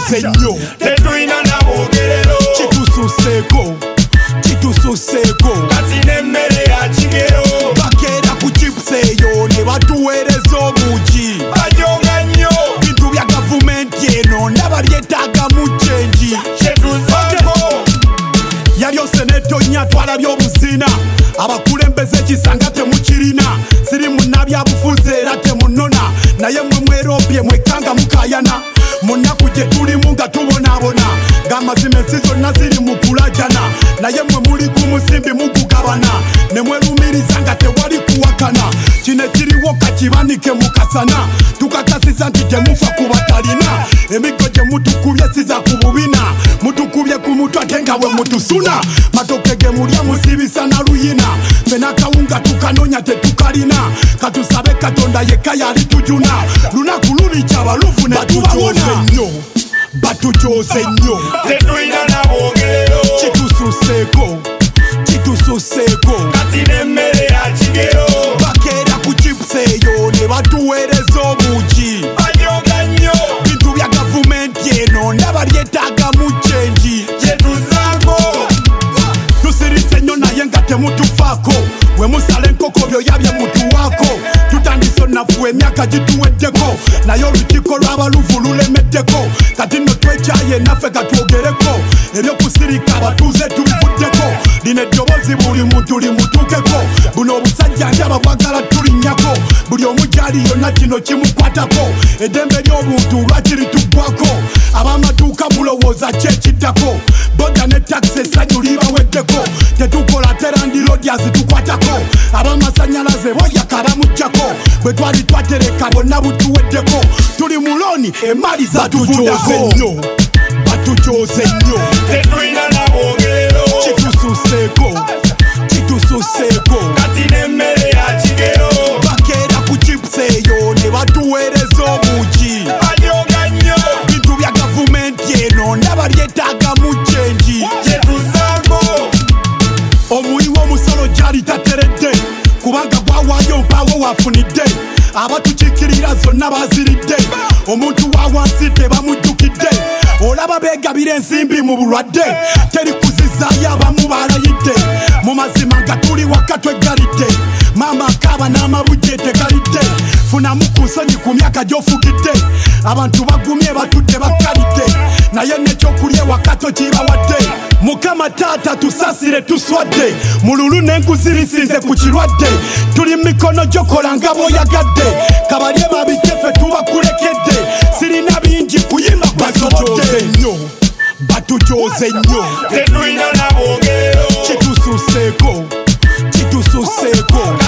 Batujoze nnyo tetulina nabogerero kitususeeko kati n'emmere ya kigero bakeera ku chips eyo ne batuweereza obuugi bajonga nnyo bintu bya gavumenti eno nabalyetaagamu kyenji kyetuzaako yalyose netonya twalabya obuzina abakulembeze ekisanga temukirina siri munnabyabufuzi era temunona naye mwe mweropye mwekanga mukayana mu nnaku gye tulimu nga tubonaabona ng'amazima ensi zonna ziri mu kulajana naye mwe muli ku musimbi mugugabana ne mwerumiriza nga tewali kuwakana kino ekiriwo kakibanike mu kasana tukakasiza nti temufa ku batalina emiggo gye mutukubye siza ku bubina mutukubye ku mutwe ate nga bwe mutusuna matoke ge mulya musibisa na luyina fena kawunga tukanonya tetukalina katusabe katonda yekka yali tujuna lunaku lulica abaluvu ne tubawona batujoze nnyo tetulina nabogerero kitususeeko kati n'emmere ya kigero bakeera ku chips eyo ne batuweereza obuugi bajonga nnyo bintu bya gavumenti eno nabalyetaagamu kyenji kyetuzaako tusirise nnyo naye nga temutufaako bwe musala enkoko byoya bye mutuwaako tutandise onafu emyaka gituweddeko naye olukiiko lw'abaluvu lulemeddeko kati nno twekyaye naffe katwogereko ebyokusirika abatuuze tubivuddeko lino eddoboozi buli muntu limutuukeko buno obusajja njaba bwagala tulinnyako buli omu gyali yonna kino kimukwatako eddembe ly'obuntu lwakiri tuggwako ab'amaduuka mulowooza kyekiddako boda ne takisi essanyu libaweddeko tetukola terandirodyas tukwatako ab'amasanyalaze boyaka bamuggyako bwe twali twatereka bonna butuweddeko tuli mu looni emali zatuvuddako batujoze nnyo tetulina nabogerero kitususeeko kati n'emmere ya kigero bakeera ku chips eyo ne batuweereza obuugi bajonga nnyo bintu bya gavumenti eno nabalyetaagamu kyenji kyetuzaako omuwi w'omusolo gyali tateredde kubanga gwawaayo mpaawo wafunidde abatukiikirira zonna baziridde omuntu wa wansi tebamujjukidde olaba beegabira ensimbi mu bulwadde teri kuzizaayo abamu balayidde mu mazima nga tuli waka twegalidde maama akaaba n'amabujje tegalidde funamu ku nsonyi ku myaka gy'ofugidde abantu bagumye batudde bakkalidde naye n'ekyokulya ewakato kibawadde mukama taata tusasire tuswadde mululu n'enkuzirisize ku kirwadde tuli mikono gyokola nga bw'oyagadde kabalye babitefe tubakulekedde sirina bingi kuyimba basobodde batujoze nnyo tetulina nabogerero kitususeeko